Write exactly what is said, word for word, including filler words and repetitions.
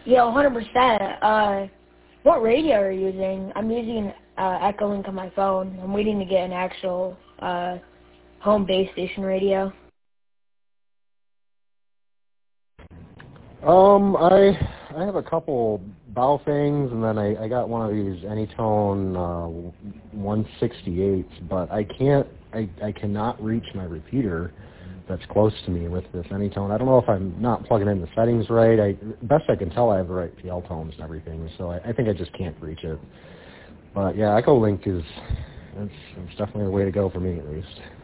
Yeah, one hundred percent. Uh, what radio are you using? I'm using uh, Echolink on my phone. I'm waiting to get an actual uh, home base station radio. Um, I I have a couple Baofengs, and then I, I got one of these Anytone uh, one sixty-eights, but I can't, I, I cannot reach my repeater that's close to me with this Anytone. I don't know if I'm not plugging in the settings right. I, best I can tell, I have the right P L tones and everything, so I, I think I just can't reach it. But yeah, Echolink is, it's, it's definitely the way to go for me at least.